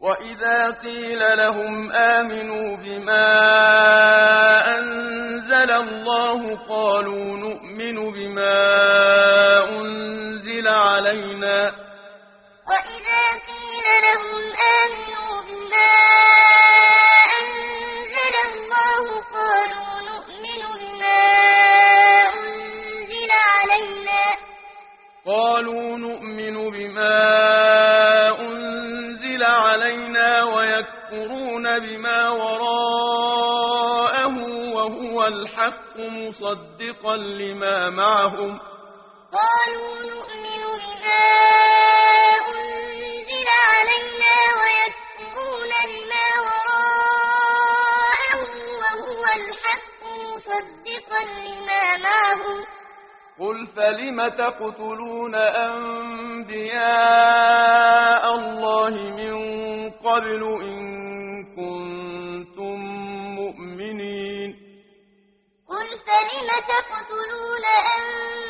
وإذا قيل لهم آمنوا بما أنزل الله قالوا نؤمن بما أنزل علينا وإذا قيل لهم آمنوا بما أنزل الله قالوا نؤمن بما أنزل علينا ويكفرون بما وراءه وهو الحق مصدقا لما معهم قالوا نؤمن بما أنزل علينا ويكفرون بما وراءه وهو الحق مصدقا لما معهم قل فلم تقتلون أنبياء الله من قبل إن كنتم مؤمنين قل فلم تقتلون أنبياء